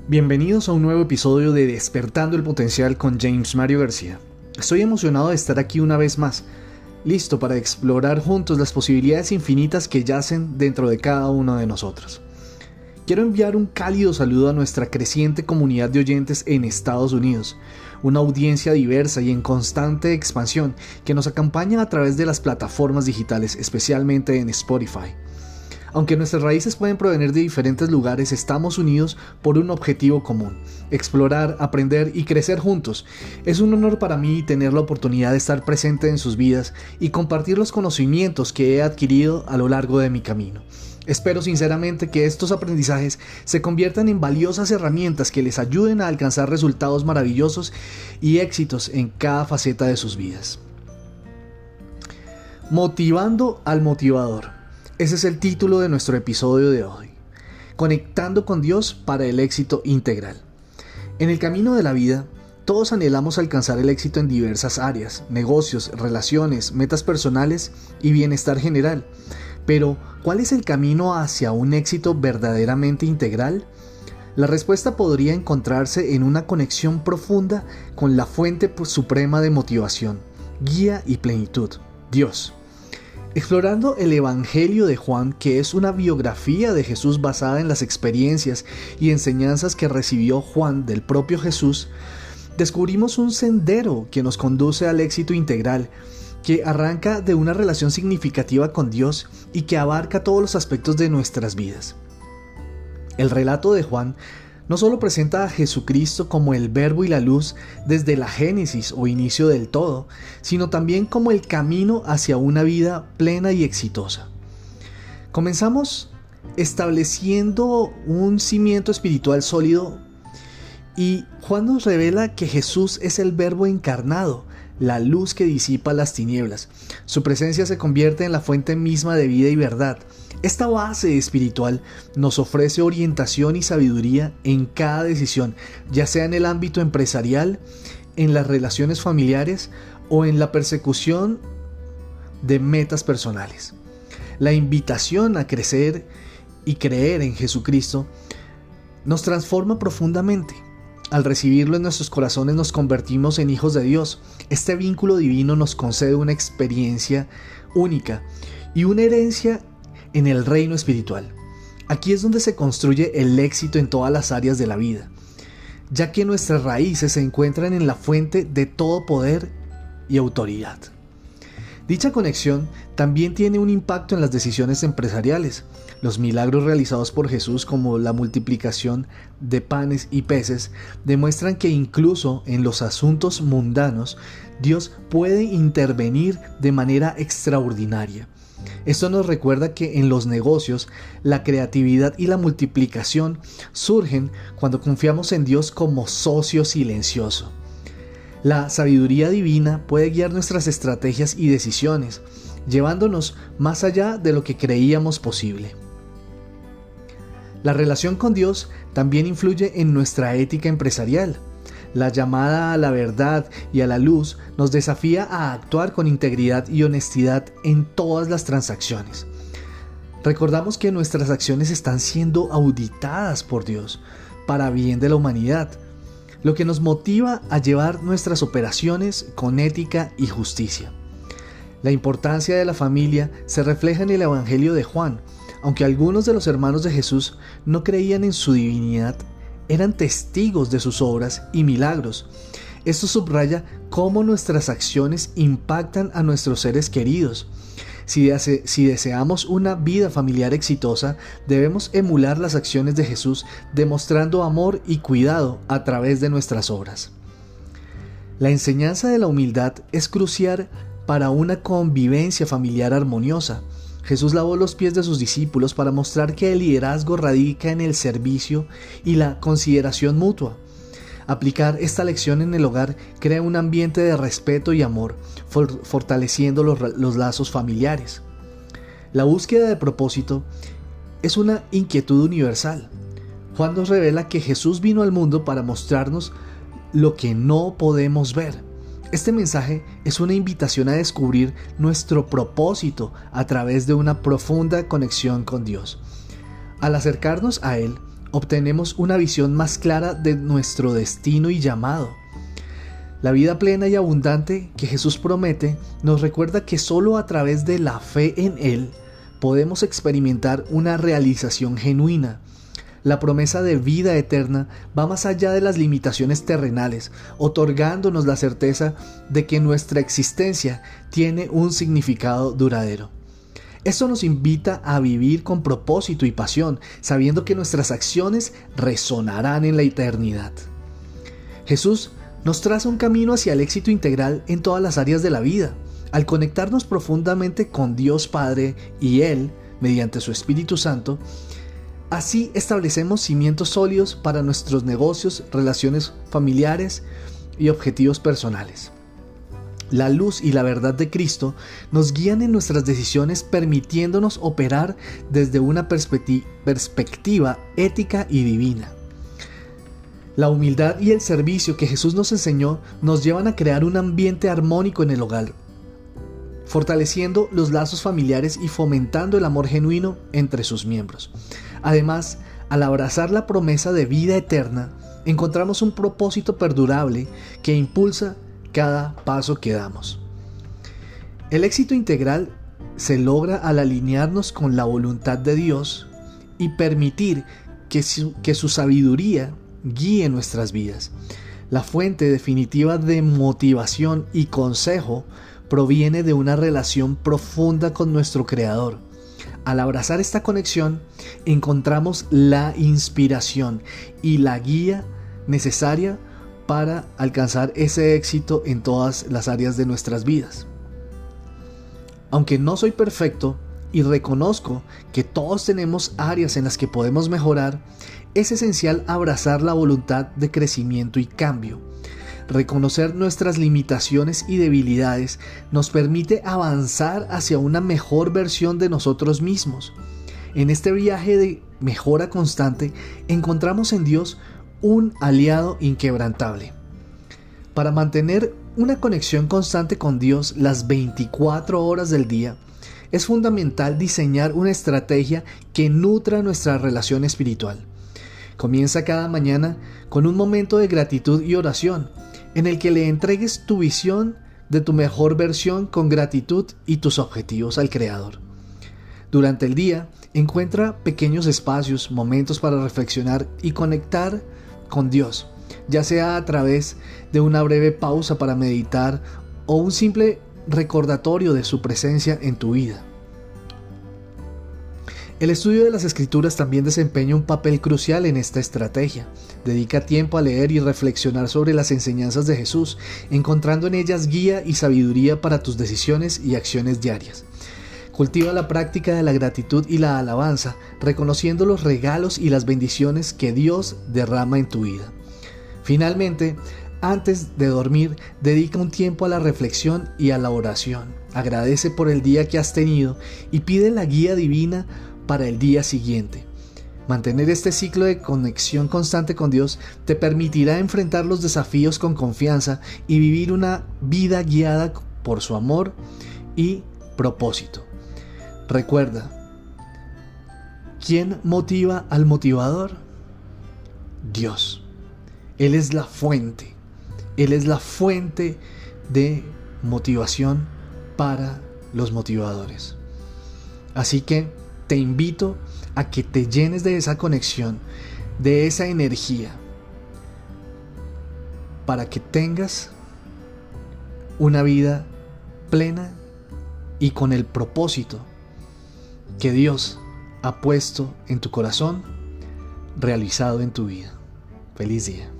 Bienvenidos a un nuevo episodio de Despertando el Potencial con James Mario García. Estoy emocionado de estar aquí una vez más, listo para explorar juntos las posibilidades infinitas que yacen dentro de cada uno de nosotros. Quiero enviar un cálido saludo a nuestra creciente comunidad de oyentes en Estados Unidos, una audiencia diversa y en constante expansión que nos acompaña a través de las plataformas digitales, especialmente en Spotify. Aunque nuestras raíces pueden provenir de diferentes lugares, estamos unidos por un objetivo común: explorar, aprender y crecer juntos. Es un honor para mí tener la oportunidad de estar presente en sus vidas y compartir los conocimientos que he adquirido a lo largo de mi camino. Espero sinceramente que estos aprendizajes se conviertan en valiosas herramientas que les ayuden a alcanzar resultados maravillosos y éxitos en cada faceta de sus vidas. Motivando al motivador. Ese es el título de nuestro episodio de hoy. Conectando con Dios para el éxito integral. En el camino de la vida, todos anhelamos alcanzar el éxito en diversas áreas: negocios, relaciones, metas personales y bienestar general. Pero, ¿cuál es el camino hacia un éxito verdaderamente integral? La respuesta podría encontrarse en una conexión profunda con la fuente suprema de motivación, guía y plenitud: Dios. Explorando el Evangelio de Juan, que es una biografía de Jesús basada en las experiencias y enseñanzas que recibió Juan del propio Jesús, descubrimos un sendero que nos conduce al éxito integral, que arranca de una relación significativa con Dios y que abarca todos los aspectos de nuestras vidas. El relato de Juan no solo presenta a Jesucristo como el Verbo y la luz desde la génesis o inicio del todo, sino también como el camino hacia una vida plena y exitosa. Comenzamos estableciendo un cimiento espiritual sólido y Juan nos revela que Jesús es el Verbo encarnado, la luz que disipa las tinieblas. Su presencia se convierte en la fuente misma de vida y verdad. Esta base espiritual nos ofrece orientación y sabiduría en cada decisión, ya sea en el ámbito empresarial, en las relaciones familiares o en la persecución de metas personales. La invitación a crecer y creer en Jesucristo nos transforma profundamente. Al recibirlo en nuestros corazones nos convertimos en hijos de Dios. Este vínculo divino nos concede una experiencia única y una herencia en el reino espiritual. Aquí es donde se construye el éxito en todas las áreas de la vida, ya que nuestras raíces se encuentran en la fuente de todo poder y autoridad. Dicha conexión también tiene un impacto en las decisiones empresariales. Los milagros realizados por Jesús, como la multiplicación de panes y peces, demuestran que incluso en los asuntos mundanos, Dios puede intervenir de manera extraordinaria. Esto nos recuerda que en los negocios, la creatividad y la multiplicación surgen cuando confiamos en Dios como socio silencioso. La sabiduría divina puede guiar nuestras estrategias y decisiones, llevándonos más allá de lo que creíamos posible. La relación con Dios también influye en nuestra ética empresarial. La llamada a la verdad y a la luz nos desafía a actuar con integridad y honestidad en todas las transacciones. Recordamos que nuestras acciones están siendo auditadas por Dios para bien de la humanidad, lo que nos motiva a llevar nuestras operaciones con ética y justicia. La importancia de la familia se refleja en el Evangelio de Juan. Aunque algunos de los hermanos de Jesús no creían en su divinidad, eran testigos de sus obras y milagros. Esto subraya cómo nuestras acciones impactan a nuestros seres queridos. Si deseamos una vida familiar exitosa, debemos emular las acciones de Jesús, demostrando amor y cuidado a través de nuestras obras. La enseñanza de la humildad es crucial para una convivencia familiar armoniosa. Jesús lavó los pies de sus discípulos para mostrar que el liderazgo radica en el servicio y la consideración mutua. Aplicar esta lección en el hogar crea un ambiente de respeto y amor, fortaleciendo los lazos familiares. La búsqueda de propósito es una inquietud universal. Juan nos revela que Jesús vino al mundo para mostrarnos lo que no podemos ver. Este mensaje es una invitación a descubrir nuestro propósito a través de una profunda conexión con Dios. Al acercarnos a Él, obtenemos una visión más clara de nuestro destino y llamado. La vida plena y abundante que Jesús promete nos recuerda que solo a través de la fe en Él podemos experimentar una realización genuina. La promesa de vida eterna va más allá de las limitaciones terrenales, otorgándonos la certeza de que nuestra existencia tiene un significado duradero. Esto nos invita a vivir con propósito y pasión, sabiendo que nuestras acciones resonarán en la eternidad. Jesús nos traza un camino hacia el éxito integral en todas las áreas de la vida. Al conectarnos profundamente con Dios Padre y Él, mediante su Espíritu Santo, así establecemos cimientos sólidos para nuestros negocios, relaciones familiares y objetivos personales. La luz y la verdad de Cristo nos guían en nuestras decisiones, permitiéndonos operar desde una perspectiva ética y divina. La humildad y el servicio que Jesús nos enseñó nos llevan a crear un ambiente armónico en el hogar, fortaleciendo los lazos familiares y fomentando el amor genuino entre sus miembros. Además, al abrazar la promesa de vida eterna, encontramos un propósito perdurable que impulsa cada paso que damos. El éxito integral se logra al alinearnos con la voluntad de Dios y permitir que su sabiduría guíe nuestras vidas. La fuente definitiva de motivación y consejo proviene de una relación profunda con nuestro Creador. Al abrazar esta conexión, encontramos la inspiración y la guía necesaria para alcanzar ese éxito en todas las áreas de nuestras vidas. Aunque no soy perfecto y reconozco que todos tenemos áreas en las que podemos mejorar, es esencial abrazar la voluntad de crecimiento y cambio. Reconocer nuestras limitaciones y debilidades nos permite avanzar hacia una mejor versión de nosotros mismos. En este viaje de mejora constante, encontramos en Dios un aliado inquebrantable. Para mantener una conexión constante con Dios las 24 horas del día, es fundamental diseñar una estrategia que nutra nuestra relación espiritual. Comienza cada mañana con un momento de gratitud y oración, en el que le entregues tu visión de tu mejor versión con gratitud y tus objetivos al Creador. Durante el día, encuentra pequeños espacios, momentos para reflexionar y conectar con Dios, ya sea a través de una breve pausa para meditar o un simple recordatorio de su presencia en tu vida. El estudio de las Escrituras también desempeña un papel crucial en esta estrategia. Dedica tiempo a leer y reflexionar sobre las enseñanzas de Jesús, encontrando en ellas guía y sabiduría para tus decisiones y acciones diarias. Cultiva la práctica de la gratitud y la alabanza, reconociendo los regalos y las bendiciones que Dios derrama en tu vida. Finalmente, antes de dormir, dedica un tiempo a la reflexión y a la oración. Agradece por el día que has tenido y pide la guía divina para el día siguiente. Mantener este ciclo de conexión constante con Dios te permitirá enfrentar los desafíos con confianza y vivir una vida guiada por su amor y propósito. Recuerda, ¿quién motiva al motivador? Dios. Él es la fuente. Él es la fuente de motivación para los motivadores. Así que te invito a que te llenes de esa conexión, de esa energía, para que tengas una vida plena y con el propósito que Dios ha puesto en tu corazón, realizado en tu vida. Feliz día.